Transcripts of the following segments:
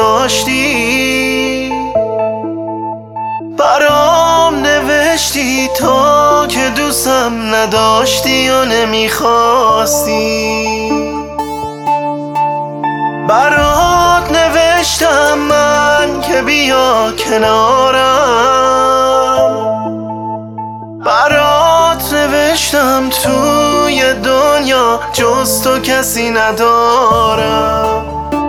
گذاشتی، برام نوشتی تا که دوستم نداشتی و نمیخواستی. برات نوشتم من که بیا کنارم، برات نوشتم توی دنیا جز تو کسی ندارم.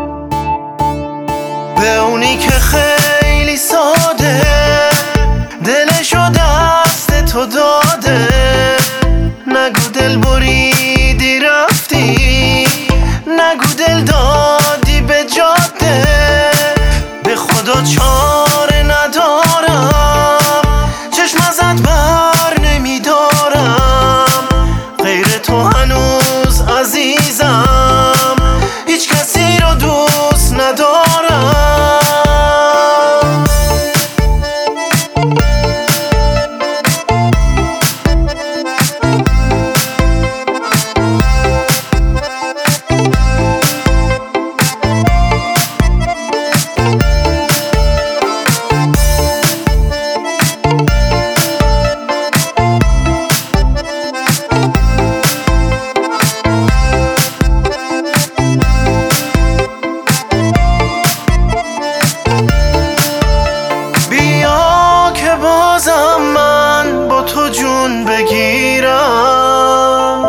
به اونی که خیلی ساده دلشو دست تو داده، نگو دل بریدی رفتی، نگو دل دادی به جاده. به خدا چاره ندارم، چشم ازت بر نمیدارم، غیر تو هنوز عزیزم هیچ کسی رو دوست ندارم. من با تو جون بگیرم،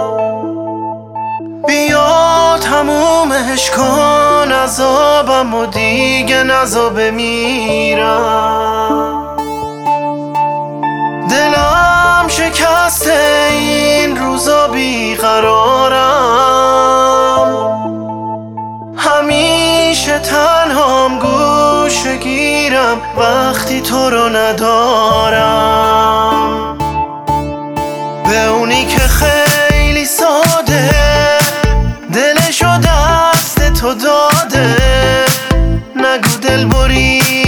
بیا تمومش کن عذابم و دیگه نزا بمیرم. دلم شکسته این روزا بیقرارم، همیشه تنهام گوشه گیرم وقتی تو رو ندارم. به اونی که خیلی ساده دلشو دست تو داده، نگو دل بریدی